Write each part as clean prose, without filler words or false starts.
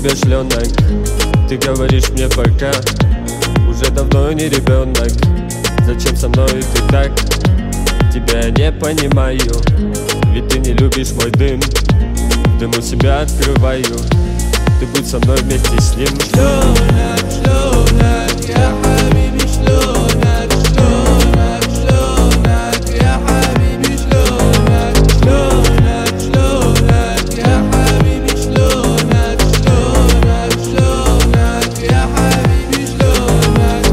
тебе шленок. Ты говоришь мне пока, уже давно не ребенок. Зачем со мной ты так? Тебя не понимаю, ведь ты не любишь мой дым. Дыму себя открываю, ты будь со мной вместе с ним. شلونك شلونك يا حبيبي شلونك شلونك شلونك يا حبيبي شلونك شلونك شلونك يا حبيبي شلونك شلونك شلونك يا حبيبي شلونك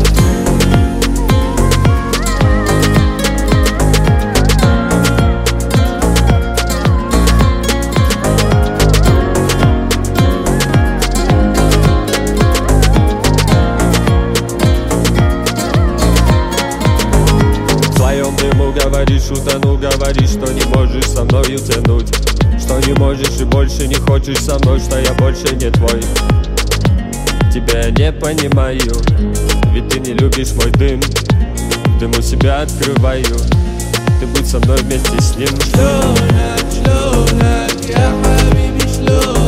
Дыму говоришь, утону, говоришь, что не можешь со мною тянуть, что не можешь и больше не хочешь со мной, что я больше не твой. Тебя не понимаю, ведь ты не любишь мой дым. Дыму себя открываю, ты будь со мной вместе с ним. شلونك شلونك يا حبيبي شلونك